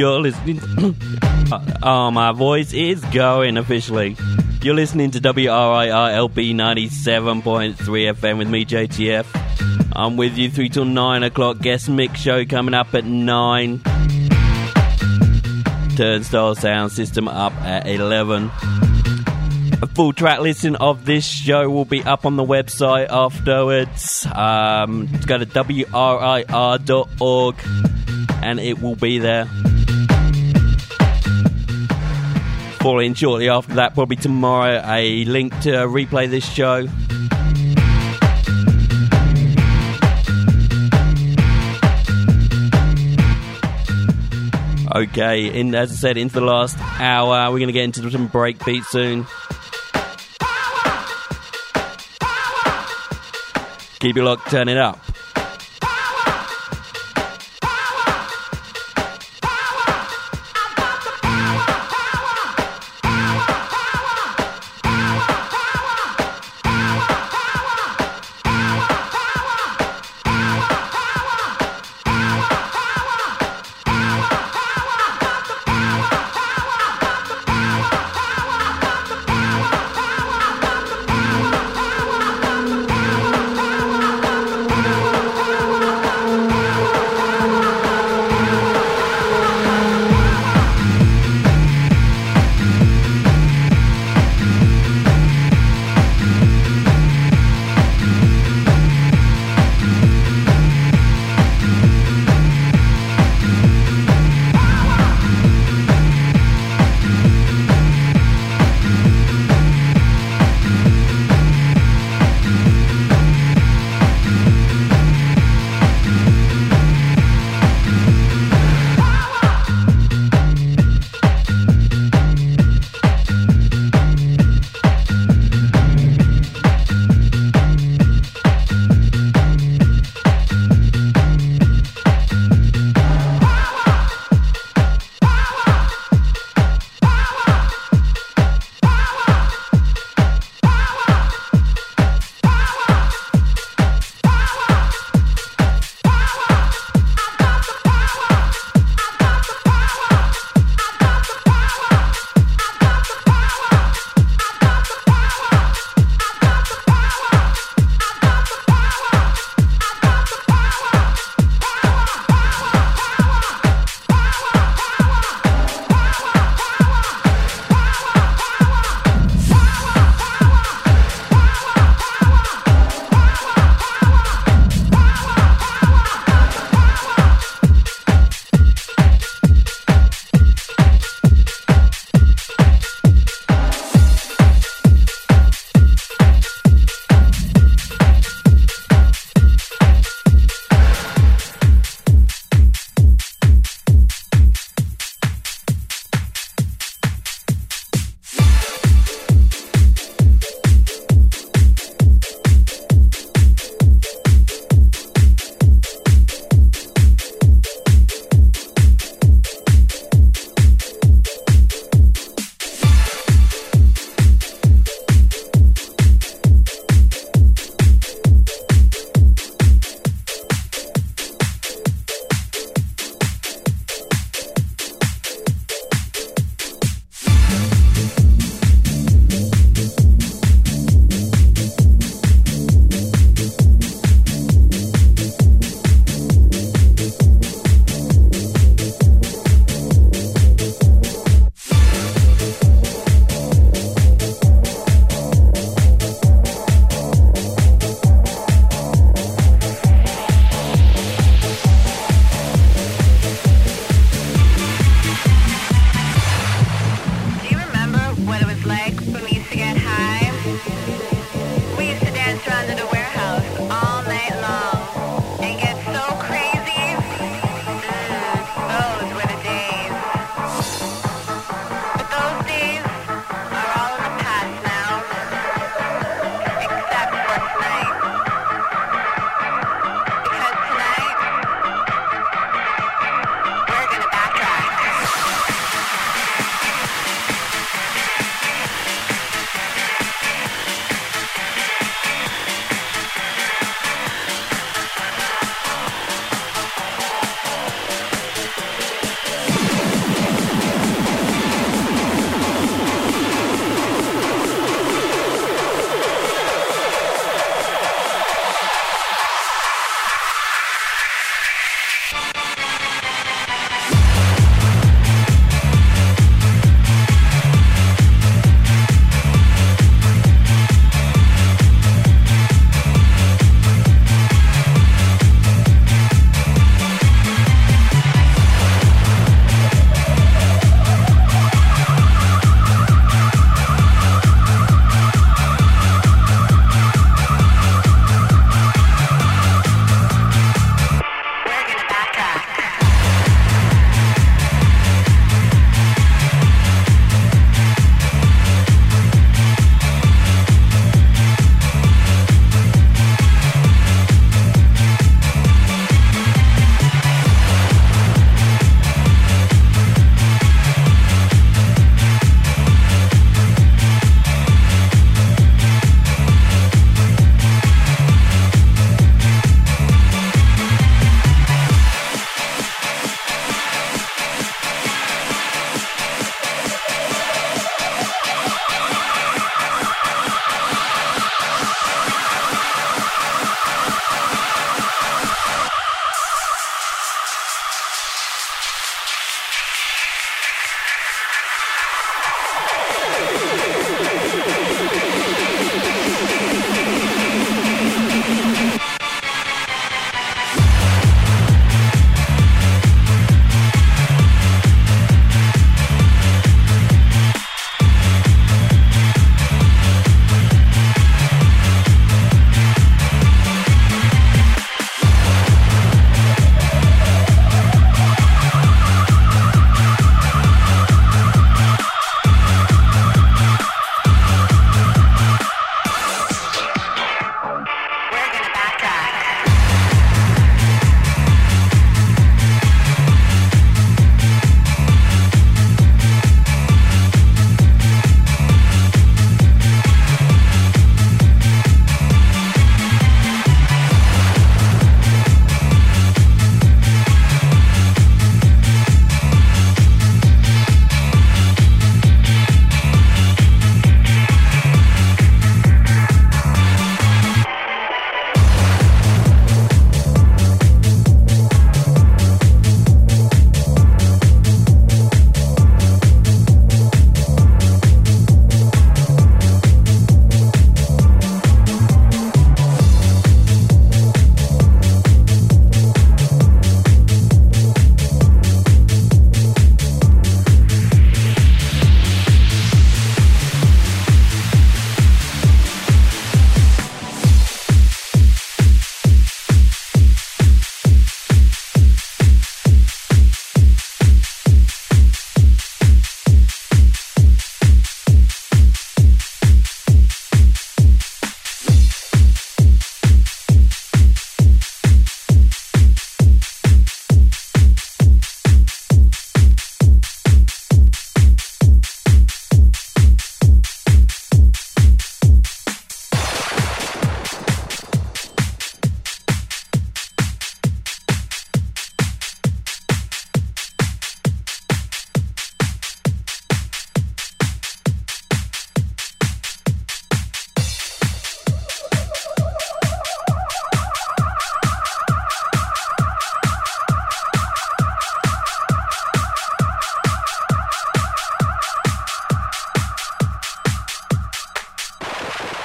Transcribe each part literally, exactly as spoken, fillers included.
You're listening. Oh, my voice is going officially. You're listening to W R I R L P ninety-seven point three F M with me, J T F. I'm with you through till nine o'clock. Guest mix show coming up at nine. Turnstile sound system up at eleven. A full track listing of this show will be up on the website afterwards. Um, go to W R I R dot org and it will be there. Following shortly after that, probably tomorrow, a link to replay this show. Okay, in, as I said, into the last hour. We're going to get into some breakbeat soon. Keep it locked, turn it up. Thank you.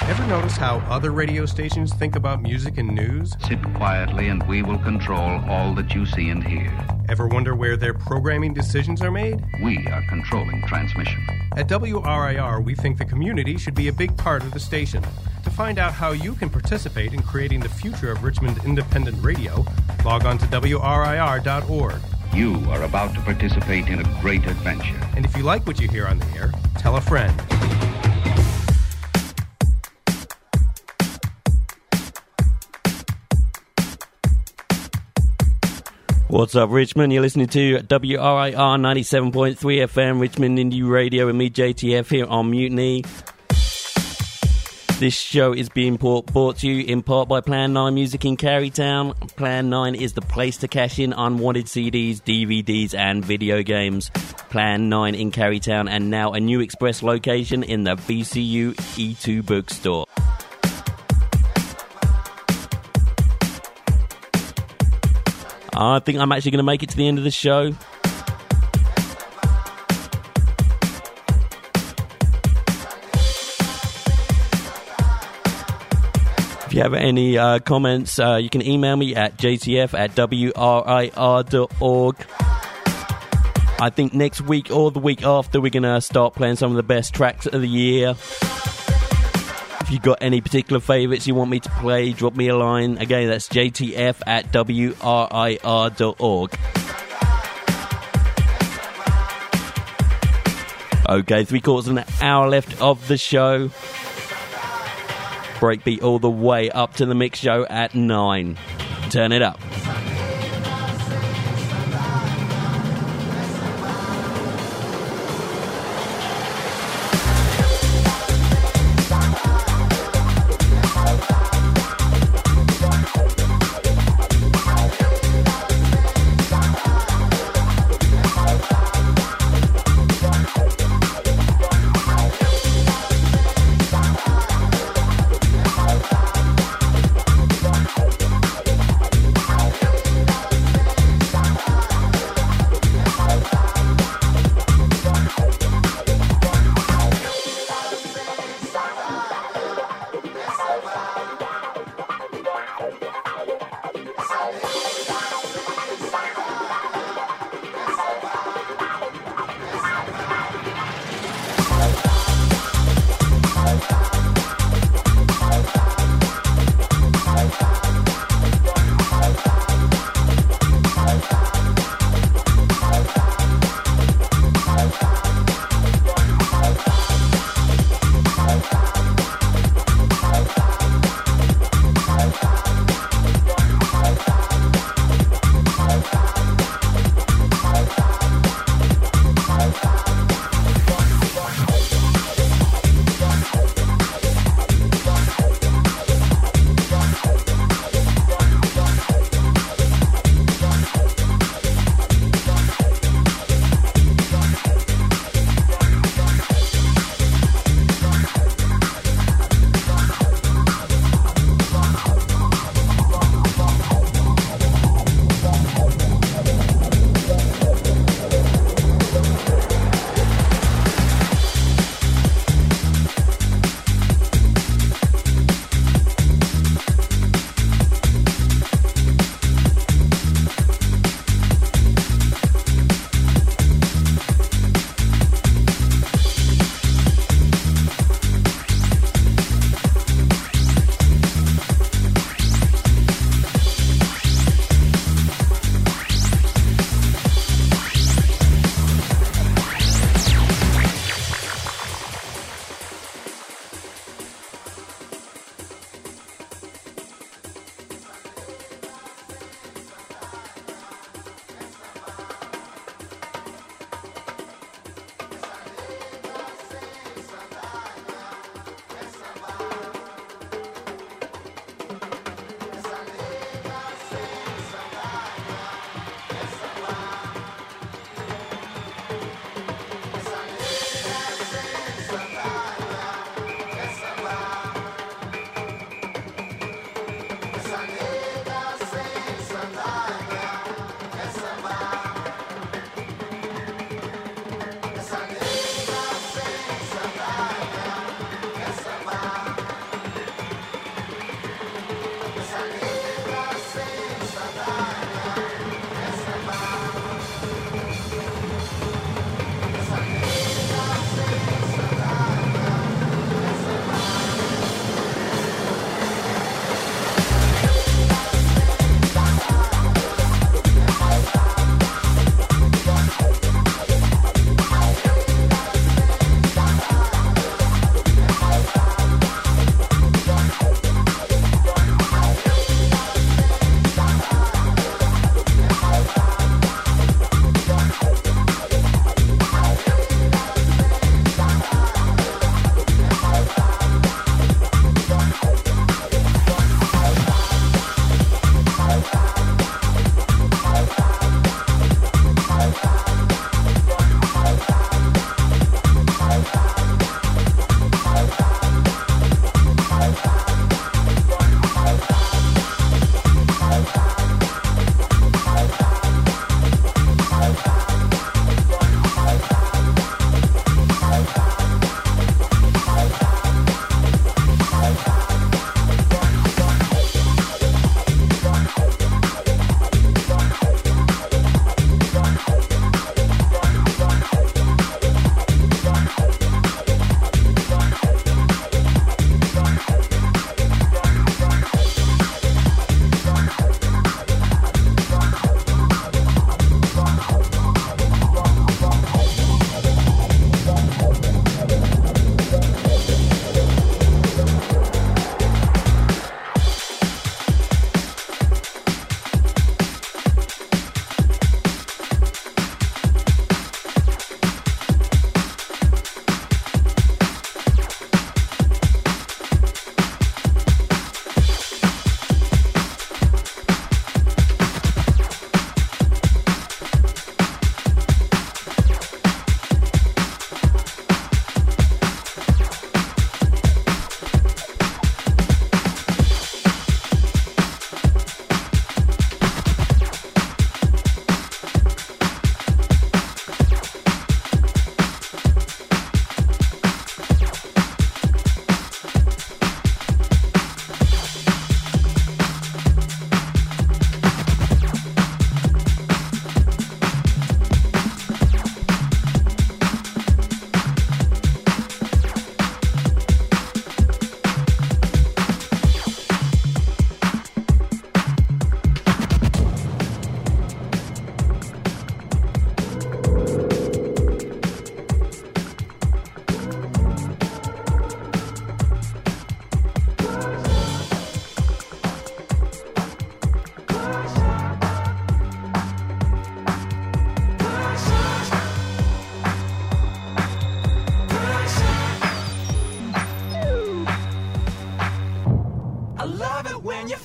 Ever notice how other radio stations think about music and news? Sit quietly and we will control all that you see and hear. Ever wonder where their programming decisions are made? We are controlling transmission. At W R I R, we think the community should be a big part of the station. To find out how you can participate in creating the future of Richmond Independent Radio, log on to W R I R dot org. You are about to participate in a great adventure. And if you like what you hear on the air, tell a friend. What's up, Richmond? You're listening to W R I R ninety-seven point three F M, Richmond Indie Radio, and me, J T F, here on Mutiny. This show is being brought, brought to you in part by Plan nine Music in Carytown. Plan nine is the place to cash in unwanted C Ds, D V Ds, and video games. Plan nine in Carytown, and now a new express location in the V C U E two bookstore. I think I'm actually going to make it to the end of the show. If you have any uh, comments, uh, you can email me at j t f at w r i r dot org. I think next week or the week after we're going to start playing some of the best tracks of the year. If you've got any particular favourites you want me to play, drop me a line. Again, that's j t f at w r i r dot org. Okay, three quarters of an hour left of the show. Breakbeat all the way up to the mix show at nine. Turn it up. Bye.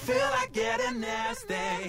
feel like getting nasty.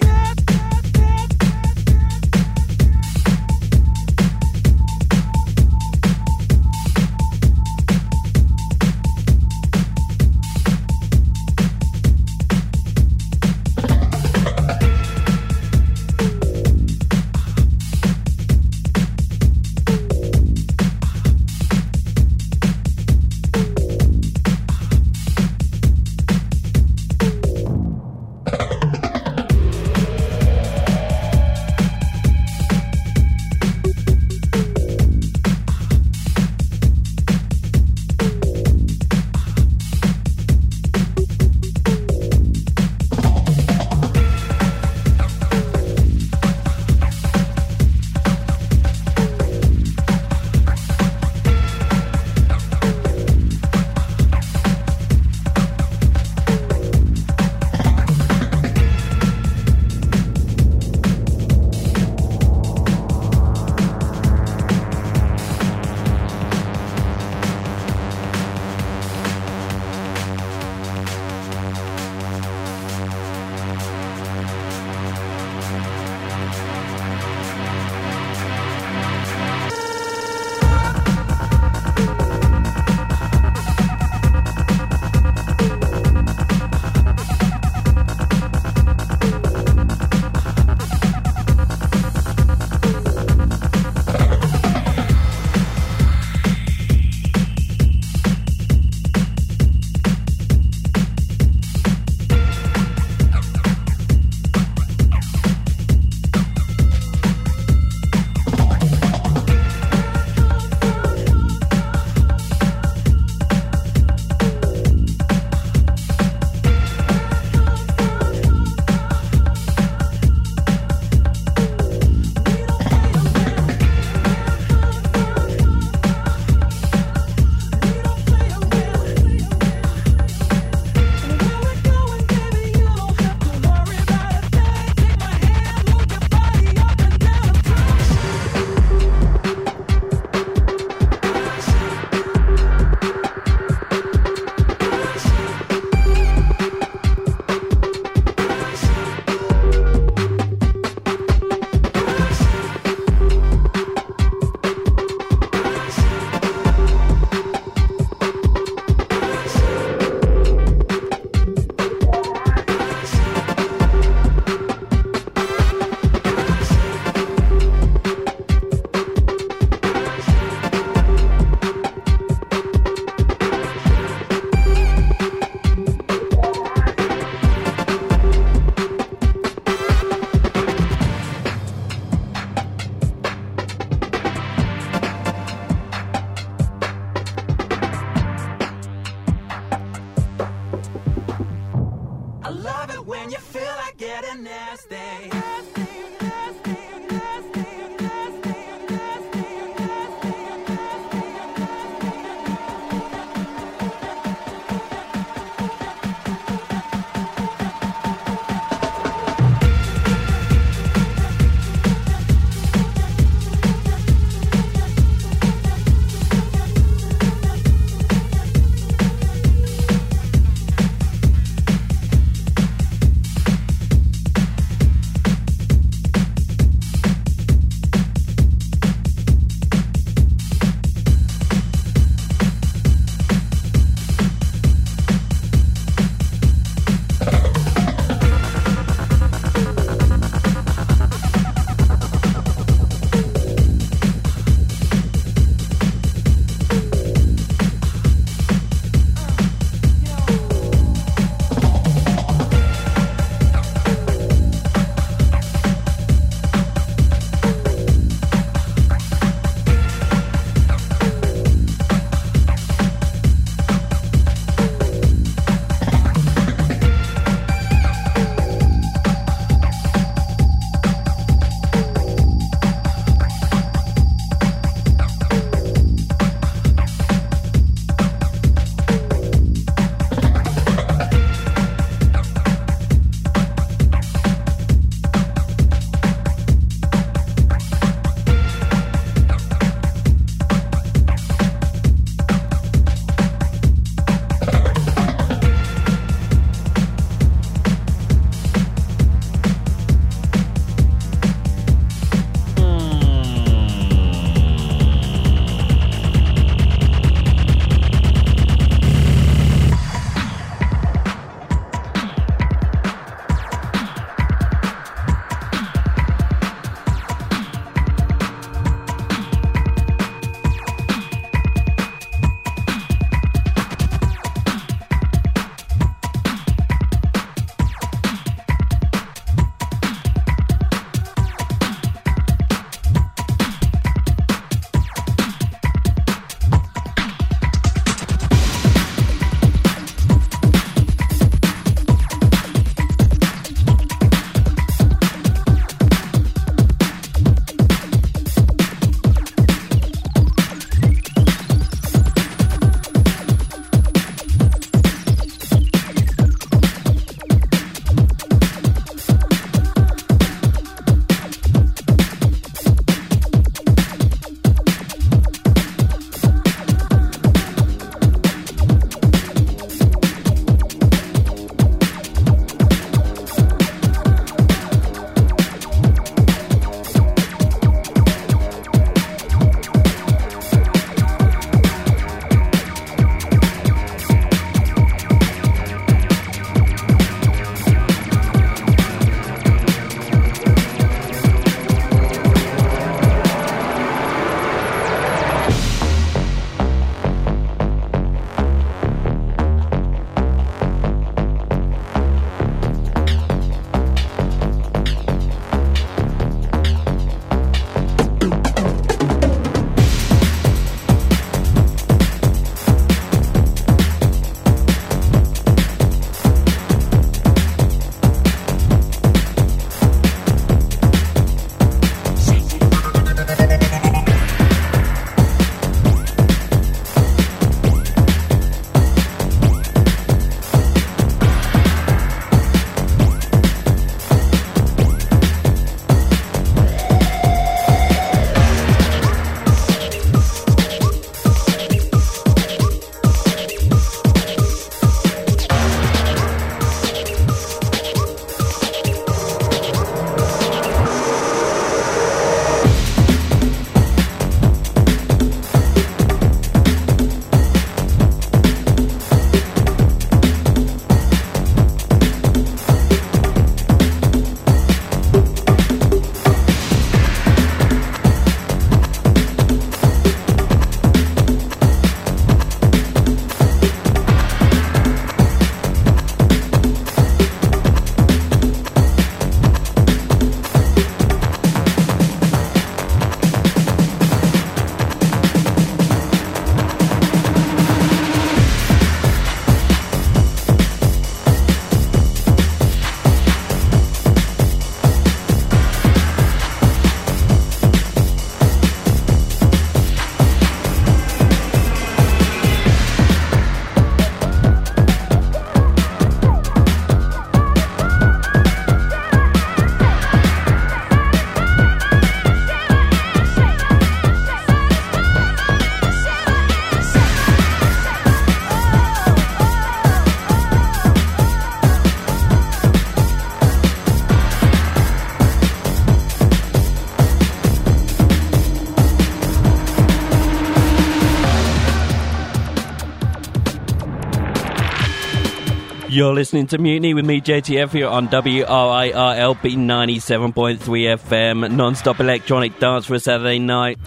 You're listening to Mutiny with me, J T F, here on W R I R L B ninety-seven point three F M, non-stop electronic dance for a Saturday night.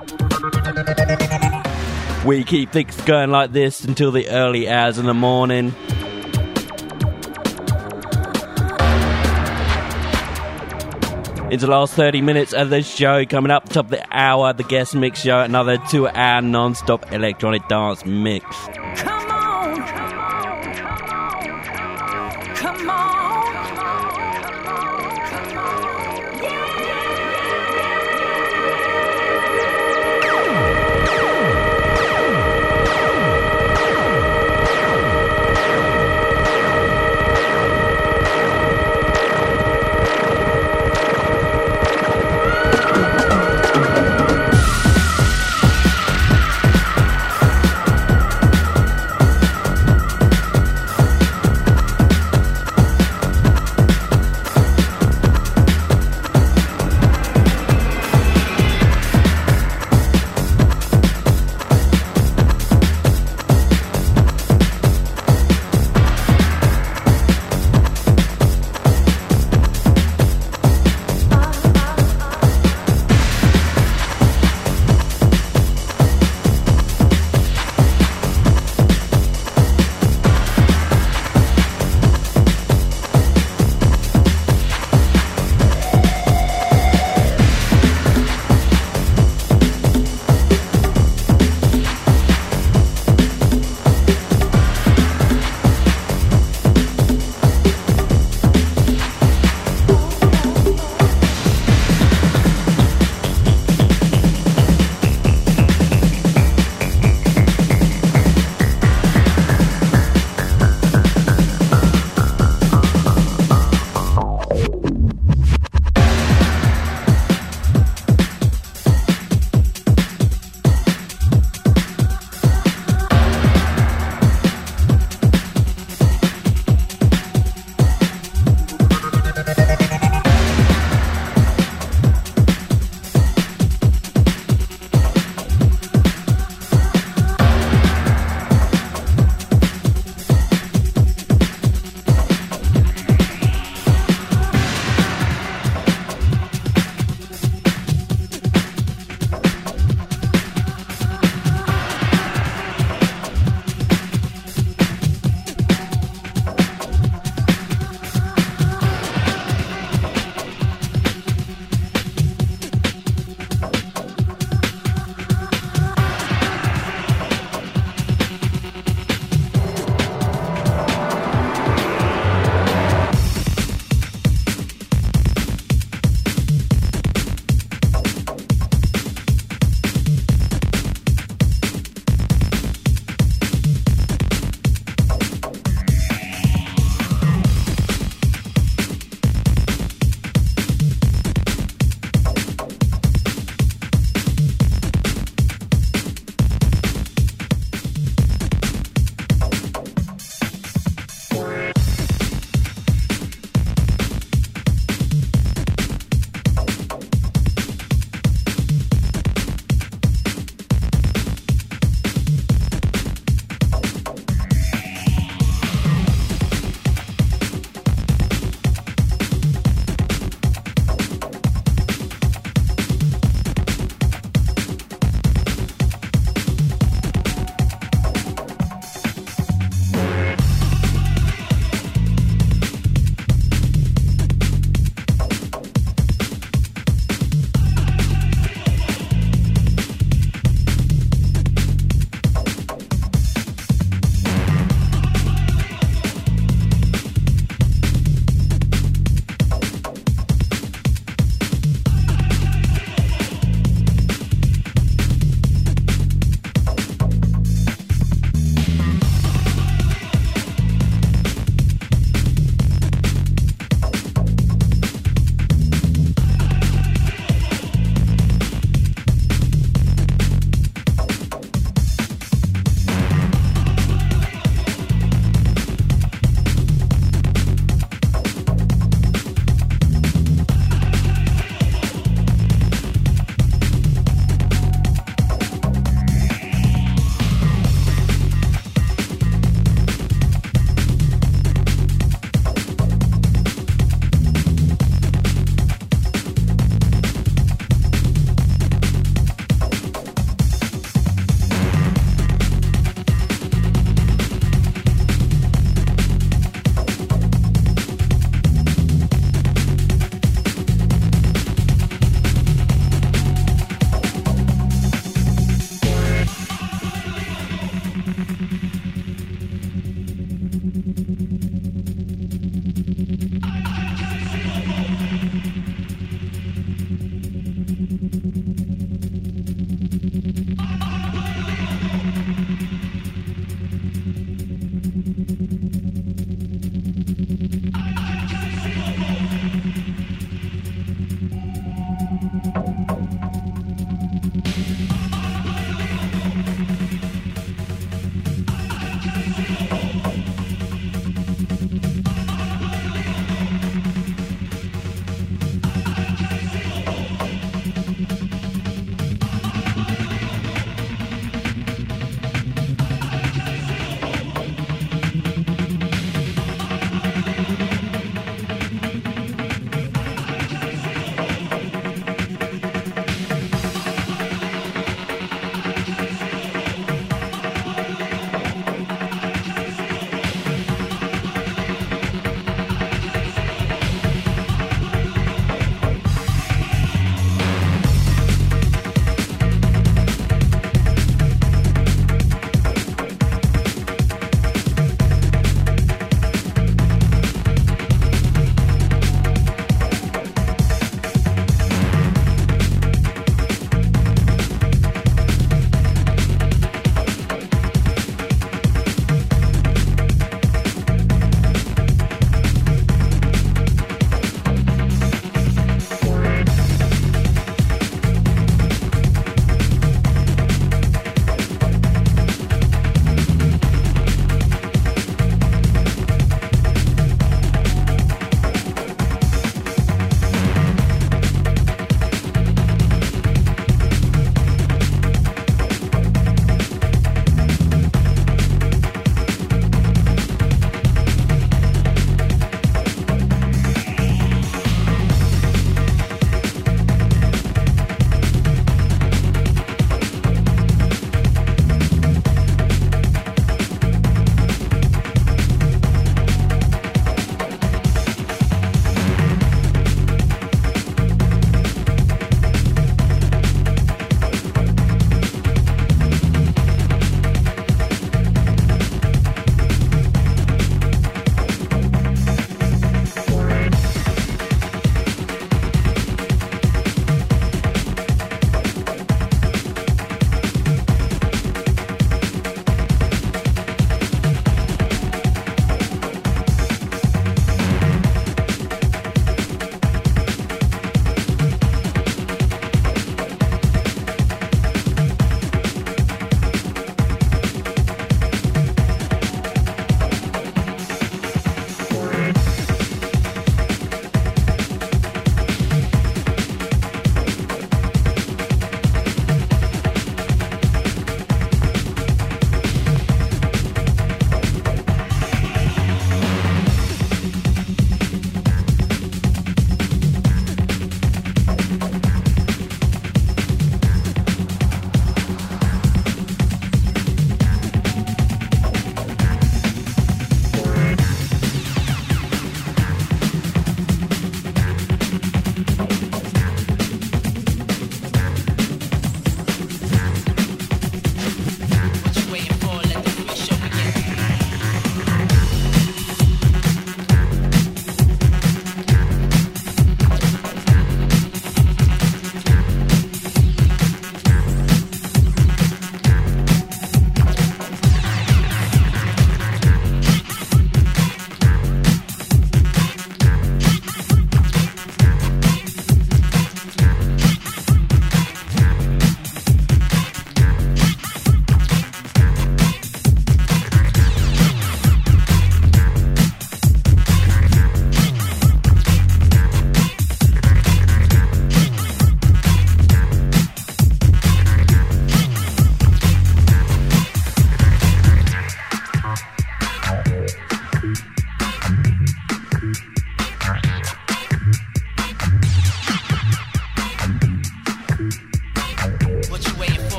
We keep things going like this until the early hours in the morning. It's the last thirty minutes of the show. Coming up top of the hour, the guest mix show, another two-hour non-stop electronic dance mix. Come on, come on, come on, come on, yeah.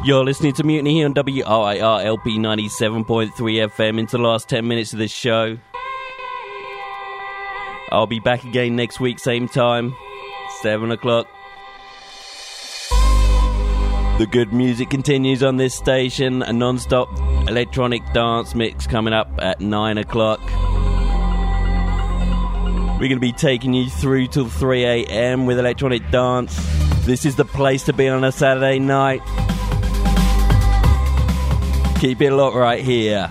You're listening to Mutiny here on W R I R L P ninety-seven point three F M into the last ten minutes of this show. I'll be back again next week, same time, seven o'clock. The good music continues on this station, a non-stop electronic dance mix coming up at nine o'clock. We're going to be taking you through till three a.m. with electronic dance. This is the place to be on a Saturday night. Keep it locked right here.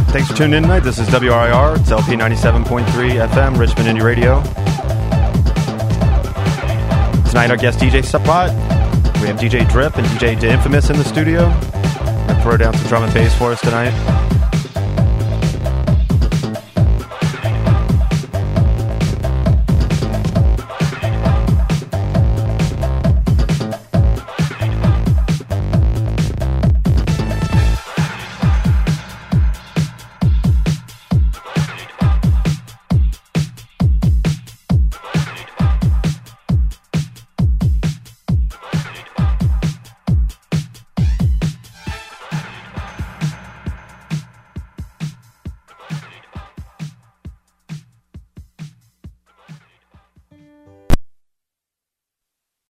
Thanks for tuning in tonight. This is W R I R. It's L P ninety-seven point three F M, Richmond Indie Radio. Tonight, our guest D J Suppot. We have D J Drip and D J The Infamous in the studio. They'll throw down some drum and bass for us tonight.